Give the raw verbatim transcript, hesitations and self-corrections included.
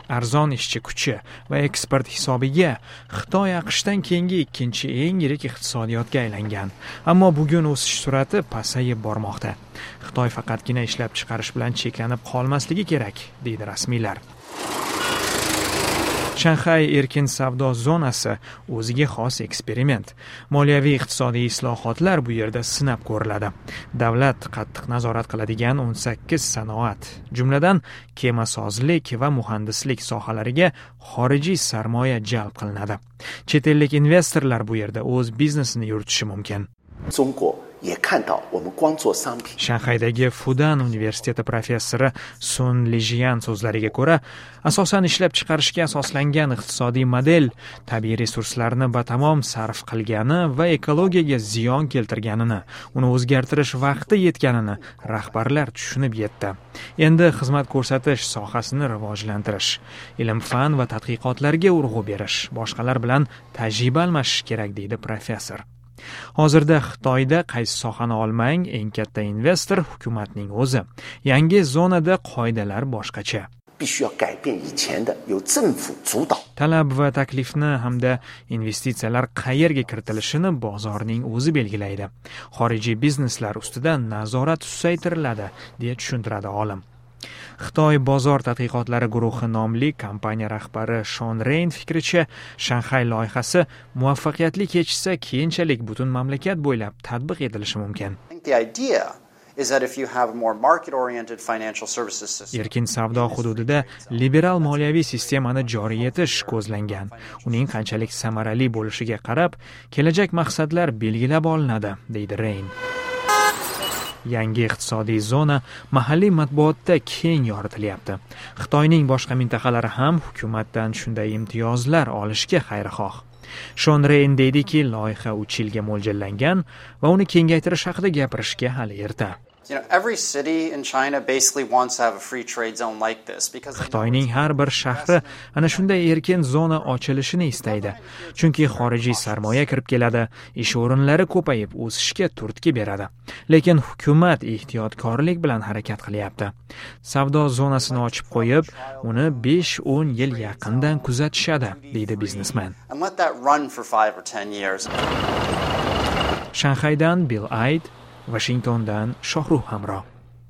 arzon ishchi kuchi va eksport hisobiga Xitoy AQShdan keyingi ikkinchi eng yirik iqtisodiyotga aylangan. Ammo bugun o'sish sur'ati pasayib bormoqda. Xitoy faqatgina ishlab chiqarish bilan cheklanib qolmasligi kerak, deydi rasmiylar. Shanxay erkin savdo zonasi o'ziga xos eksperiment. Moliyaviy iqtisodiy islohotlar bu yerda sinab ko'riladi. Davlat qattiq nazorat qiladigan o'n sakkiz sanoat, jumladan kemasozlik va muhandislik sohalariga xorijiy sarmoya jalb qilinadi. Chet ellik investorlar bu yerda o'z biznesini yuritishi mumkin. Shanxaydagi Fudan universiteti professori Sun Lijian so'zlariga ko'ra, asosan ishlab chiqarishga asoslangan iqtisodiy model tabiiy resurslarni batamom sarf qilgani va ekologiyaga ziyon keltirganini, uni o'zgartirish vaqti yetganini rahbarlar tushunib yetdi. Endi xizmat ko'rsatish sohasini rivojlantirish, ilm-fan va tadqiqotlarga urg'u berish, boshqalar bilan tajriba almashish kerak, deydi professor. Hozirda Xitoyda qaysi sohani olmang, eng katta investor hukumatning o'zi. Yangi zonada qoidalar boshqacha. Talab va taklifni hamda investitsiyalar qayerga kiritilishini bozorning o'zi belgilaydi. Xorijiy bizneslar ustidan nazorat susaytiriladi, deya tushuntiradi olim. Xitoy bozor tadqiqotlari guruhi nomli kompaniya rahbari Shon Reyn fikricha, Shanxay loyihasi muvaffaqiyatli kechsa, keyinchalik butun mamlakat bo'ylab tatbiq etilishi mumkin. Erkin savdo hududida liberal moliyaviy sistemani joriy etish ko'zlangan. Uning qanchalik samarali bo'lishiga qarab, kelajak maqsadlar belgilab olinadi, deydi Reyn. Yangi iqtisodiy zona mahalliy matbuotda keng yoritilyapti. Xitoyning boshqa mintaqalari ham hukumatdan shunday imtiyozlar olishga xayrixoh. Shon Reyn deydiki, loyiha uch yilga mo'ljallangan va uni kengaytirish haqida gapirishga hali erta. You know, every city in China basically wants to have a free trade zone like this because Xitoyning har bir shahri ana shunday erkin zona ochilishini istaydi. Chunki xorijiy sarmoya kirib keladi, ish o'rinlari ko'payib, o'sishga turtki beradi. Lekin hukumat ehtiyotkorlik bilan harakat qilyapti. Savdo zonasini ochib qo'yib, uni besh o'n yil yaqindan kuzatishadi, deydi biznesmen. And let that run for five or ten years. Shanxaydan Bill Aid, Washingtondan Shohruh Hamro.